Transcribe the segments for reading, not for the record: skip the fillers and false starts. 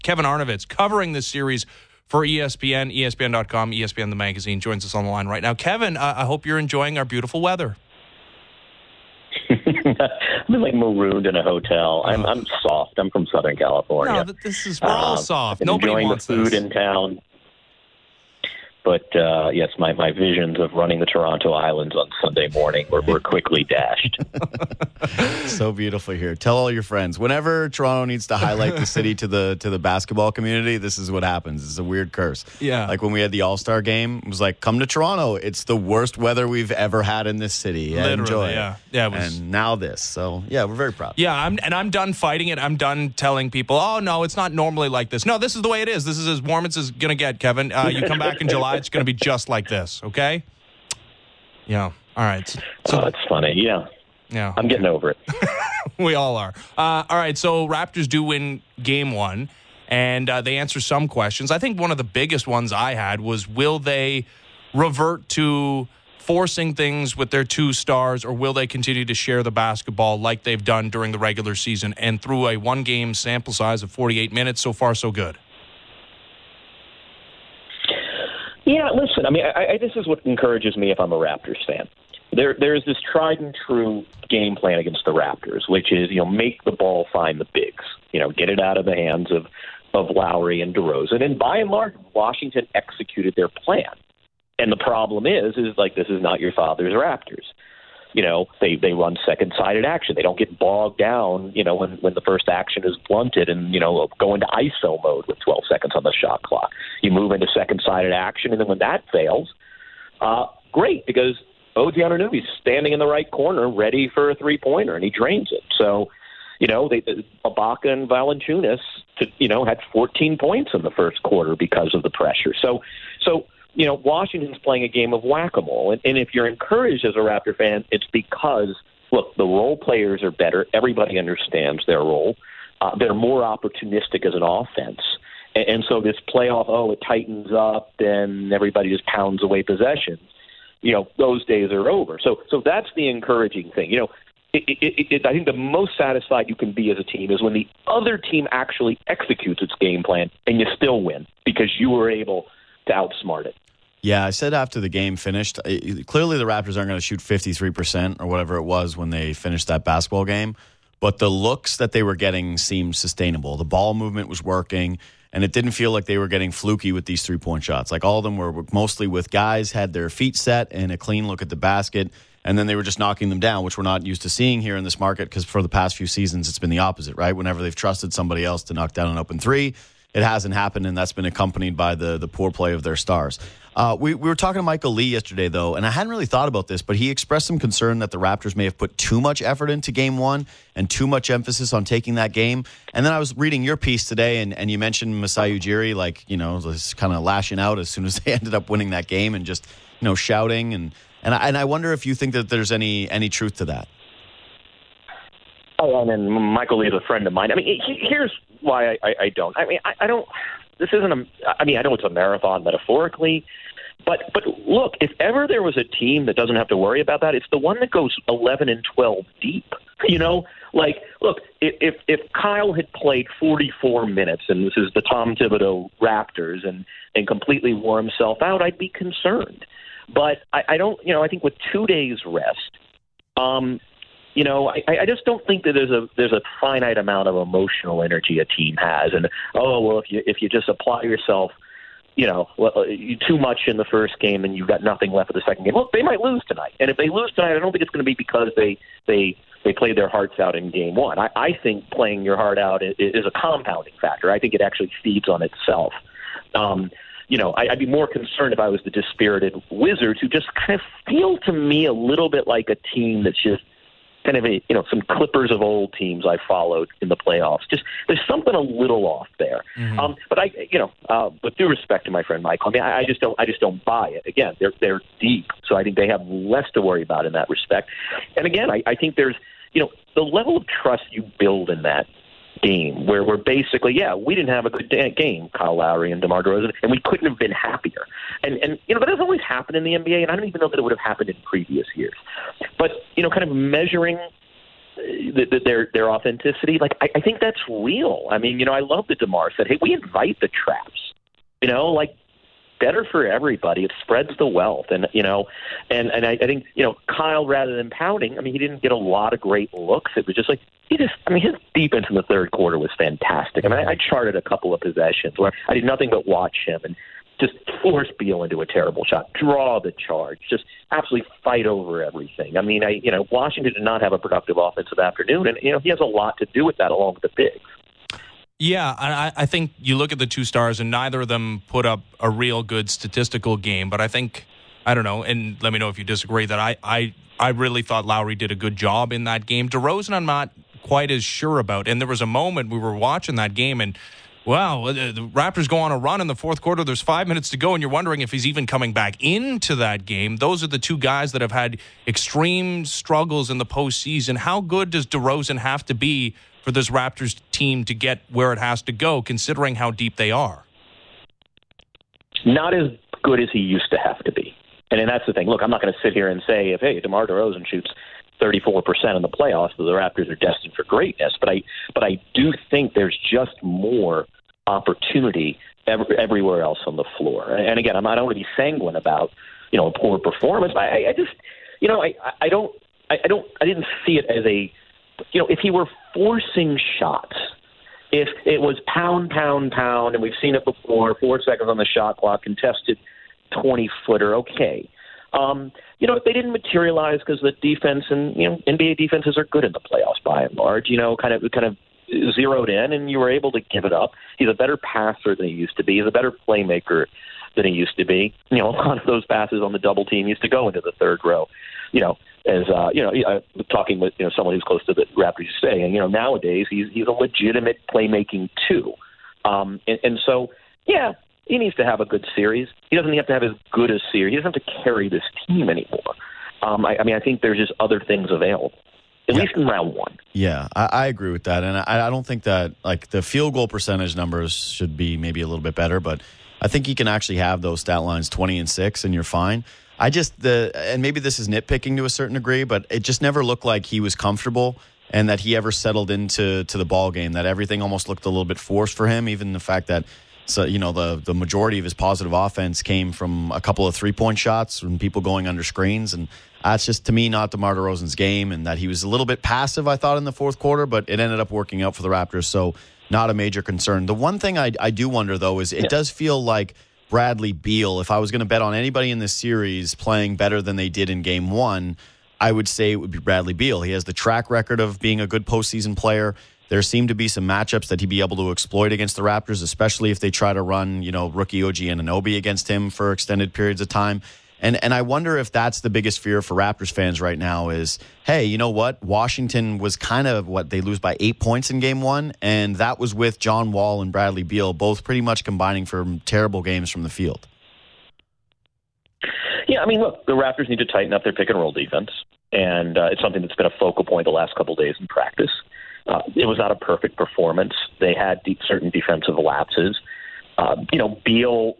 Kevin Arnovitz, covering this series for ESPN, ESPN.com, ESPN the magazine, joins us on the line right now. Kevin, I hope you're enjoying our beautiful weather. I'm like marooned in a hotel. I'm soft. I'm from Southern California. No, we're all soft. Nobody enjoying wants the food this. in town. But, yes, my visions of running the Toronto Islands on Sunday morning were quickly dashed. So beautiful here. Tell all your friends. Whenever Toronto needs to highlight the city to the basketball community, this is what happens. It's a weird curse. Yeah. Like when we had the All-Star game, it was like, come to Toronto. It's the worst weather we've ever had in this city. Literally, enjoy it. yeah. Yeah, it was... And now this. So, yeah, we're very proud. Yeah, I'm done fighting it. I'm done telling people, oh, no, it's not normally like this. No, this is the way it is. This is as warm as it's going to get, Kevin. You come back in July, it's going to be just like this, okay? Yeah, all right. So It's funny, yeah. Yeah, I'm getting over it. We all are. All right, so Raptors do win Game 1, and they answer some questions. I think one of the biggest ones I had was, will they revert to forcing things with their two stars, or will they continue to share the basketball like they've done during the regular season and through a one-game sample size of 48 minutes? So far, so good. Yeah, listen, I mean, this is what encourages me if I'm a Raptors fan. There's this tried and true game plan against the Raptors, which is, make the ball find the bigs, get it out of the hands of Lowry and DeRozan. And by and large, Washington executed their plan. And the problem is like, this is not your father's Raptors. They run second-sided action. They don't get bogged down, when the first action is blunted and, go into ISO mode with 12 seconds on the shot clock. You move into second-sided action, and then when that fails, great, because OG Anunoby's standing in the right corner ready for a three-pointer, and he drains it. So, Ibaka and Valanciunas, had 14 points in the first quarter because of the pressure. So Washington's playing a game of whack-a-mole. And if you're encouraged as a Raptor fan, it's because, look, the role players are better. Everybody understands their role. They're more opportunistic as an offense. And so this playoff, it tightens up and everybody just pounds away possessions. Those days are over. So that's the encouraging thing. I think the most satisfied you can be as a team is when the other team actually executes its game plan and you still win because you were able to outsmart it. Yeah, I said after the game finished, clearly the Raptors aren't going to shoot 53% or whatever it was when they finished that basketball game, but the looks that they were getting seemed sustainable. The ball movement was working, and it didn't feel like they were getting fluky with these three-point shots. Like all of them were mostly with guys had their feet set and a clean look at the basket, and then they were just knocking them down, which we're not used to seeing here in this market because for the past few seasons it's been the opposite, right? Whenever they've trusted somebody else to knock down an open three, it hasn't happened, and that's been accompanied by the poor play of their stars. We were talking to Michael Lee yesterday, though, and I hadn't really thought about this, but he expressed some concern that the Raptors may have put too much effort into Game 1 and too much emphasis on taking that game. And then I was reading your piece today, and you mentioned Masai Ujiri, just kind of lashing out as soon as they ended up winning that game and just, shouting. And I wonder if you think that there's any truth to that. Oh, and Michael Lee is a friend of mine. I mean, here's why I don't. I mean, I don't. This isn't a. I mean, I know it's a marathon metaphorically, but look, if ever there was a team that doesn't have to worry about that, it's the one that goes 11 and 12 deep. Look, if Kyle had played 44 minutes, and this is the Tom Thibodeau Raptors, and completely wore himself out, I'd be concerned. But I don't. I think with 2 days rest. I just don't think that there's a finite amount of emotional energy a team has, and if you just apply yourself, too much in the first game and you've got nothing left for the second game. Look, they might lose tonight, and if they lose tonight, I don't think it's going to be because they played their hearts out in Game 1. I think playing your heart out is a compounding factor. I think it actually feeds on itself. I'd be more concerned if I was the dispirited Wizards, who just kind of feel to me a little bit like a team that's just kind of some Clippers of old teams I followed in the playoffs. Just there's something a little off there. Mm-hmm. But with due respect to my friend Michael, I mean, I just don't buy it. Again, they're deep, so I think they have less to worry about in that respect. And again, I think there's the level of trust you build in that game where we're basically, we didn't have a good game, Kyle Lowry and DeMar DeRozan, and we couldn't have been happier. And that doesn't always happen in the NBA, and I don't even know that it would have happened in previous years. But, kind of measuring, their authenticity. Like I think that's real. I mean, I love that DeMar said, "Hey, we invite the traps." Like better for everybody. It spreads the wealth, and I think Kyle, rather than pouting, I mean, he didn't get a lot of great looks. It was just like his defense in the third quarter was fantastic. I mean, I charted a couple of possessions where I did nothing but watch him and just force Beal into a terrible shot, draw the charge, just absolutely fight over everything. I mean, Washington did not have a productive offensive afternoon, and he has a lot to do with that, along with the bigs. Yeah, I think you look at the two stars, and neither of them put up a real good statistical game. But I don't know, and let me know if you disagree, that I really thought Lowry did a good job in that game. DeRozan, I'm not quite as sure about. And there was a moment we were watching that game, and wow, the Raptors go on a run in the fourth quarter. There's 5 minutes to go, and you're wondering if he's even coming back into that game. Those are the two guys that have had extreme struggles in the postseason. How good does DeRozan have to be for this Raptors team to get where it has to go, considering how deep they are? Not as good as he used to have to be. And that's the thing. Look, I'm not going to sit here and say, if, hey, DeMar DeRozan shoots 34% in the playoffs, the Raptors are destined for greatness. But I do think there's just more opportunity everywhere else on the floor. And again, I don't want to be sanguine about a poor performance. I just I didn't see it as a if he were forcing shots, if it was pound, and we've seen it before, 4 seconds on the shot clock, contested 20-footer, okay. If they didn't materialize because the defense and NBA defenses are good in the playoffs by and large, kind of zeroed in, and you were able to give it up. He's a better passer than he used to be. He's a better playmaker than he used to be. A lot of those passes on the double team used to go into the third row. Talking with someone who's close to the Raptors saying, nowadays he's a legitimate playmaking two, and so yeah, he needs to have a good series. He doesn't have to have as good a series. He doesn't have to carry this team anymore. I think there's just other things available, at least in round one. Yeah, I agree with that, and I don't think that the field goal percentage numbers should be maybe a little bit better, but I think you can actually have those stat lines 20 and 6, and you're fine. And maybe this is nitpicking to a certain degree, but it just never looked like he was comfortable and that he ever settled into the ball game, that everything almost looked a little bit forced for him, even the fact that the majority of his positive offense came from a couple of three-point shots from people going under screens, and that's just, to me, not DeMar DeRozan's game, and that he was a little bit passive, I thought, in the fourth quarter, but it ended up working out for the Raptors, so not a major concern. The one thing I do wonder, though, is it does feel like Bradley Beal, if I was going to bet on anybody in this series playing better than they did in game one, I would say it would be Bradley Beal. He has the track record of being a good postseason player. There seem to be some matchups that he'd be able to exploit against the Raptors, especially if they try to run, rookie OG Anunoby against him for extended periods of time. And I wonder if that's the biggest fear for Raptors fans right now is, hey, you know what? Washington was kind of they lose by 8 points in game one, and that was with John Wall and Bradley Beal both pretty much combining for terrible games from the field. Yeah, look, the Raptors need to tighten up their pick and roll defense, and it's something that's been a focal point the last couple of days in practice. It was not a perfect performance. They had certain defensive lapses. Beal,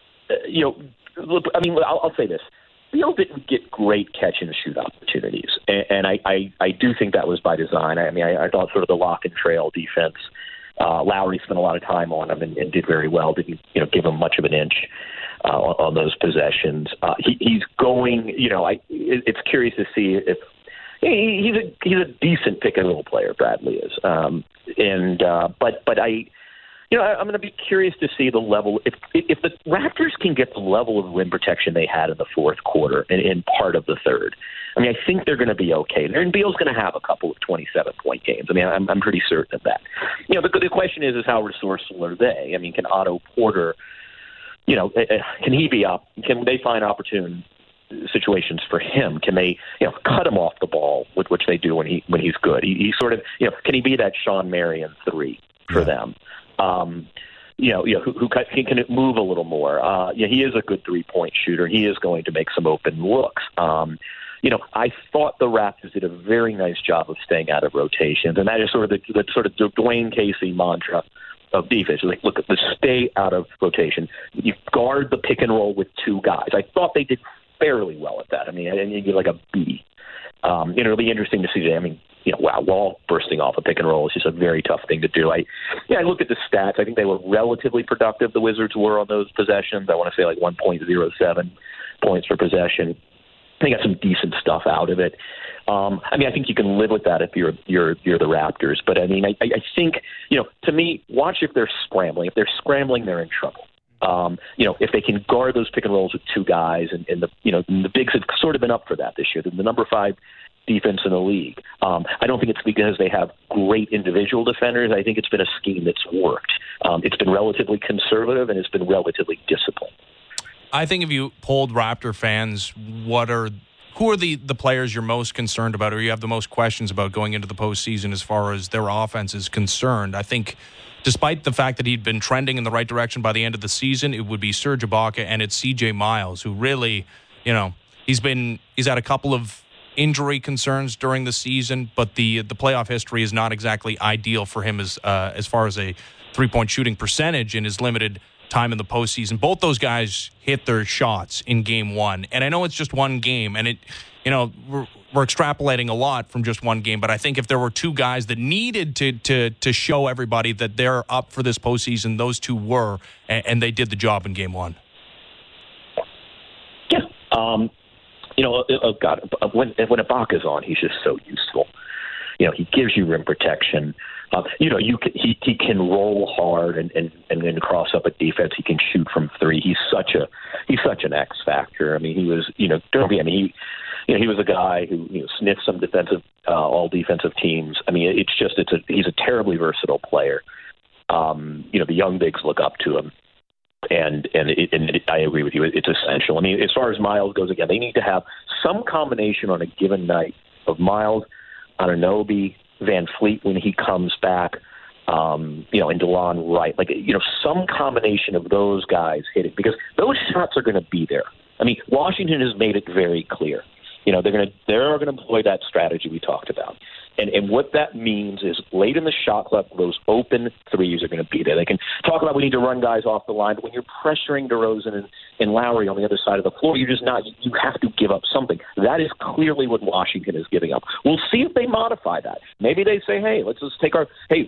I'll say this. Beal didn't get great catch and shoot opportunities, and I do think that was by design. I thought sort of the lock and trail defense, Lowry spent a lot of time on him and did very well. Didn't give him much of an inch on those possessions. He's going. It's curious to see if he's a decent pick and roll player. Bradley is, but I'm going to be curious to see the level. If the Raptors can get the level of rim protection they had in the fourth quarter and in part of the third, I think they're going to be okay. And Beal's going to have a couple of 27-point games. I'm pretty certain of that. The question is how resourceful are they? Can Otto Porter, can he be up? Can they find opportune situations for him? Can they, cut him off the ball, which they do when he's good? He sort of, can he be that Sean Marion 3 for them? Who can move a little more. He is a good 3-point shooter. He is going to make some open looks. I thought the Raptors did a very nice job of staying out of rotations, and that is sort of the Dwayne Casey mantra of defense. Look, stay out of rotation. You guard the pick and roll with two guys. I thought they did fairly well at that. And you get like a B. It'll be interesting to see. Wall bursting off a pick and roll is just a very tough thing to do. I look at the stats. I think they were relatively productive, the Wizards were, on those possessions. I want to say like 1.07 points per possession. They got some decent stuff out of it. I think you can live with that if you're the Raptors. But I think, to me, watch if they're scrambling. If they're scrambling, they're in trouble. If they can guard those pick and rolls with two guys, and the bigs have sort of been up for that this year. They're the number 5 defense in the league. I don't think it's because they have great individual defenders. I think it's been a scheme that's worked. It's been relatively conservative, and it's been relatively disciplined. I think if you polled Raptor fans, who are the players you're most concerned about, or you have the most questions about going into the postseason as far as their offense is concerned? I think despite the fact that he'd been trending in the right direction by the end of the season, it would be Serge Ibaka and it's CJ Miles, who really, he's had a couple of injury concerns during the season, but the playoff history is not exactly ideal for him as far as a three-point shooting percentage in his limited time in the postseason. Both those guys hit their shots in Game 1, and I know it's just one game, and we're extrapolating a lot from just one game. But I think if there were two guys that needed to show everybody that they're up for this postseason, those two were, and they did the job in Game 1. Yeah. When Ibaka's on, he's just so useful. He gives you rim protection. He can roll hard and then cross up a defense. He can shoot from 3. He's such an X factor. He was, he was a guy who sniffed some all defensive teams. He's a terribly versatile player. The young bigs look up to him. And I agree with you. It's essential. As far as Miles goes, again, they need to have some combination on a given night of Miles, Anunoby, Van Fleet when he comes back, and DeLon Wright. Some combination of those guys hitting, because those shots are going to be there. Washington has made it very clear. They're going to employ that strategy we talked about. And what that means is late in the shot clock, those open threes are going to be there. They can talk about we need to run guys off the line, but when you're pressuring DeRozan and Lowry on the other side of the floor, you're just not. You have to give up something. That is clearly what Washington is giving up. We'll see if they modify that. Maybe they say, hey, let's just take maybe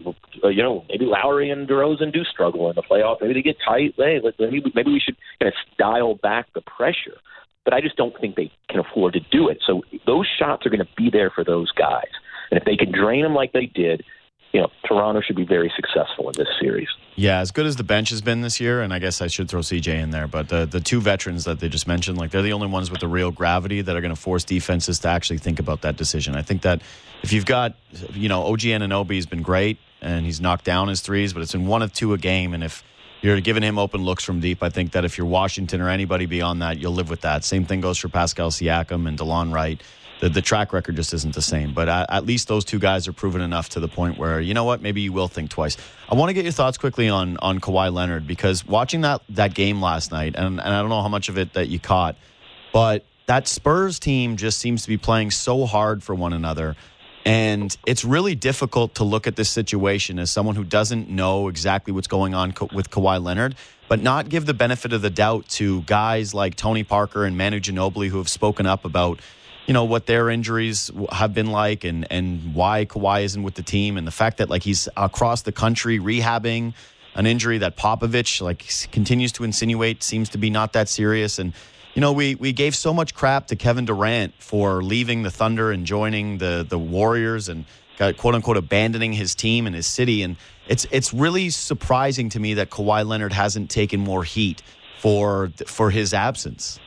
Lowry and DeRozan do struggle in the playoff. Maybe they get tight. Hey, maybe we should kind of dial back the pressure. But I just don't think they can afford to do it. So those shots are going to be there for those guys. And if they can drain them like they did, Toronto should be very successful in this series. Yeah, as good as the bench has been this year, and I guess I should throw CJ in there, but the two veterans that they just mentioned, they're the only ones with the real gravity that are going to force defenses to actually think about that decision. I think that if you've got, OG Anunoby has been great, and he's knocked down his threes, but it's in 1 of 2 a game, and if you're giving him open looks from deep, I think that if you're Washington or anybody beyond that, you'll live with that. Same thing goes for Pascal Siakam and DeLon Wright. The track record just isn't the same. But at least those two guys are proven enough to the point where, you know what, maybe you will think twice. I want to get your thoughts quickly on Kawhi Leonard, because watching that game last night, and I don't know how much of it that you caught, but that Spurs team just seems to be playing so hard for one another. And it's really difficult to look at this situation as someone who doesn't know exactly what's going on with Kawhi Leonard, but not give the benefit of the doubt to guys like Tony Parker and Manu Ginobili who have spoken up about what their injuries have been like and why Kawhi isn't with the team, and the fact that he's across the country rehabbing an injury that Popovich continues to insinuate seems to be not that serious. And we gave so much crap to Kevin Durant for leaving the Thunder and joining the Warriors and quote unquote abandoning his team and his city, and it's really surprising to me that Kawhi Leonard hasn't taken more heat for his absence.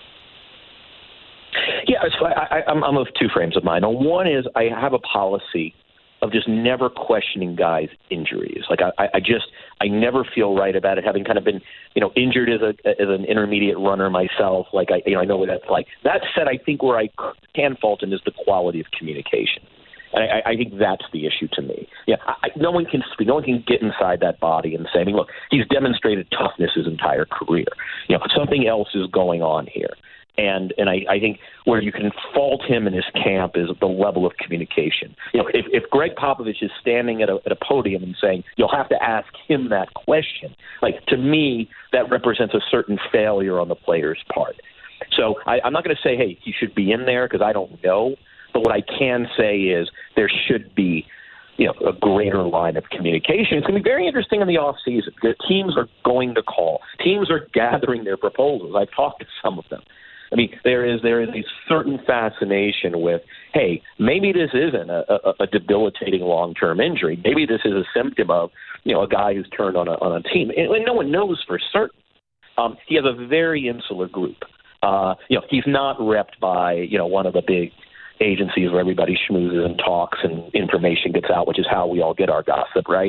Yeah, so I'm of 2 frames of mind. One is I have a policy of just never questioning guys' injuries. I never feel right about it, having kind of been injured as an intermediate runner myself. I know what that's like. That said, I think where I can fault him is the quality of communication. And I think that's the issue to me. Yeah, no one can speak. No one can get inside that body and say, look, he's demonstrated toughness his entire career. Something else is going on here. And I think where you can fault him in his camp is the level of communication. If Greg Popovich is standing at a podium and saying, you'll have to ask him that question, to me, that represents a certain failure on the player's part. So I'm not going to say, hey, he should be in there, because I don't know. But what I can say is there should be, a greater line of communication. It's going to be very interesting in the offseason because teams are going to call. Teams are gathering their proposals. I've talked to some of them. I mean, there is a certain fascination with, hey, maybe this isn't a debilitating long-term injury. Maybe this is a symptom of, a guy who's turned on a team. And no one knows for certain. He has a very insular group. He's not repped by, one of the big agencies where everybody schmoozes and talks and information gets out, which is how we all get our gossip, right?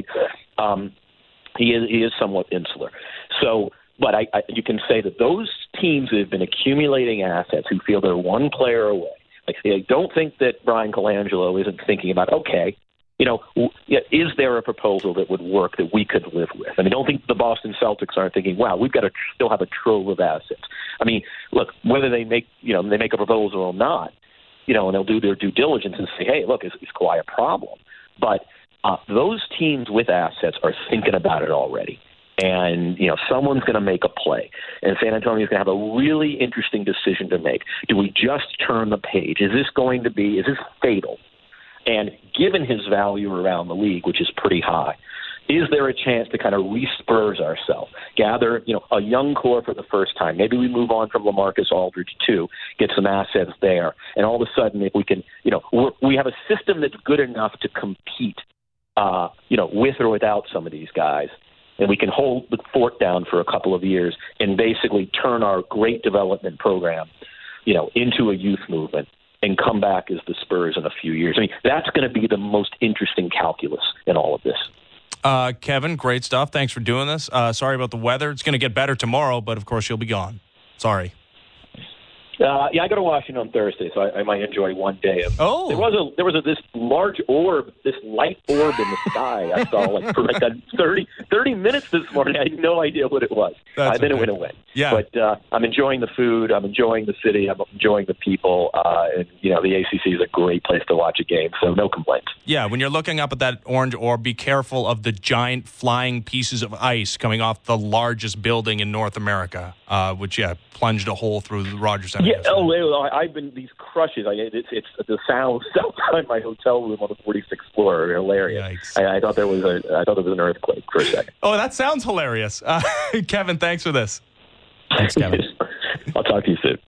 He is somewhat insular. So, but you can say that those teams that have been accumulating assets who feel they're one player away, like they don't think that Brian Colangelo isn't thinking about, okay, is there a proposal that would work that we could live with? I mean, don't think the Boston Celtics aren't thinking, wow, we've got to still have a trove of assets. I mean, look, whether they make a proposal or not, and they'll do their due diligence and say, hey, look, is Kawhi a problem? But those teams with assets are thinking about it already. And, someone's going to make a play. And San Antonio's going to have a really interesting decision to make. Do we just turn the page? Is this fatal? And given his value around the league, which is pretty high, is there a chance to kind of re-spurs ourselves, gather, a young core for the first time? Maybe we move on from LaMarcus Aldridge too, get some assets there, and all of a sudden, if we can, we have a system that's good enough to compete, with or without some of these guys, and we can hold the fort down for a couple of years and basically turn our great development program, into a youth movement and come back as the Spurs in a few years. I mean, that's going to be the most interesting calculus in all of this. Kevin, great stuff. Thanks for doing this. Sorry about the weather. It's going to get better tomorrow, but of course you'll be gone. Sorry. I go to Washington on Thursday, so I might enjoy one day of. Oh, there was this large orb, this light orb in the sky. I saw for 30 minutes this morning. I had no idea what it was. Then it went away. Yeah, but I'm enjoying the food. I'm enjoying the city. I'm enjoying the people. And the ACC is a great place to watch a game. So no complaints. Yeah, when you're looking up at that orange orb, be careful of the giant flying pieces of ice coming off the largest building in North America, which plunged a hole through the Rogers Center. Yeah, I've been these crushes. It's the sound outside my hotel room on the 46th floor are hilarious. I thought there was an earthquake for a second. Oh, that sounds hilarious. Kevin, thanks for this. Thanks, Kevin. I'll talk to you soon.